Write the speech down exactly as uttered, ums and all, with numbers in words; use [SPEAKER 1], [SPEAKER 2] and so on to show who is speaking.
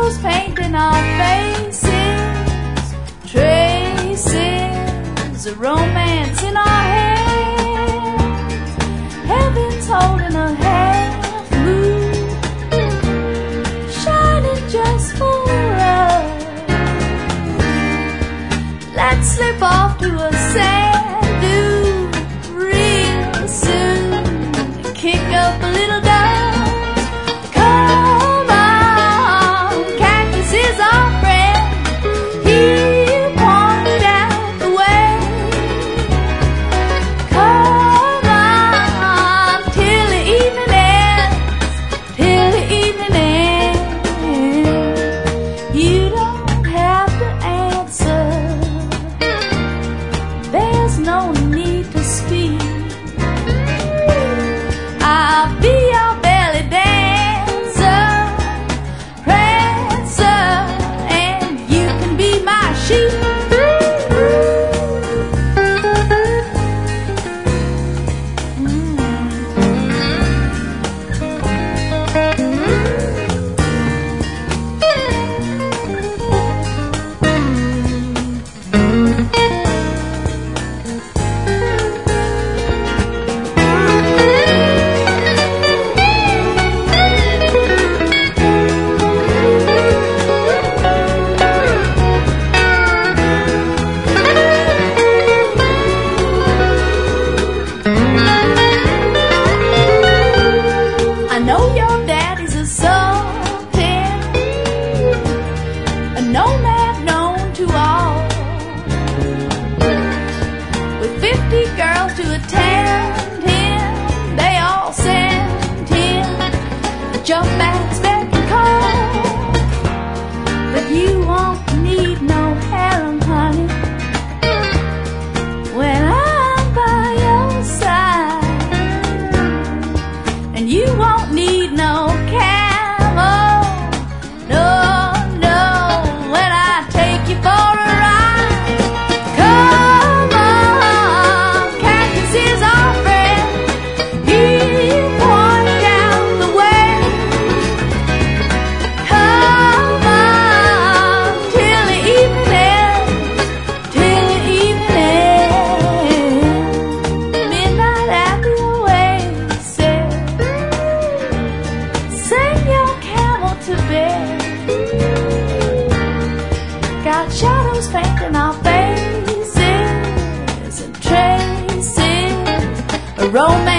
[SPEAKER 1] shadows painting our faces, traces of romance in our hands. Heaven's holding a half moon, shining just for us. Let's slip off to a sand dune real soon, kick up a little dust. No need to speak. I'll be your belly dancer, prancer, and you can be my sheep. I know your daddy's a sultan, a nomad known to all, with fifty girls to attend him. They all send him a jump bags back and call. But you won't need no harem, honey, when I'm by your side. And you won't need no camel, no, no, when I take you for a ride. Come on, Cactus is our friend, he'll point out the way. Come on, till the evening ends, till the evening ends. Midnight at the oasis, send your camel to bed. Got shadows painting our faces and traces of romance.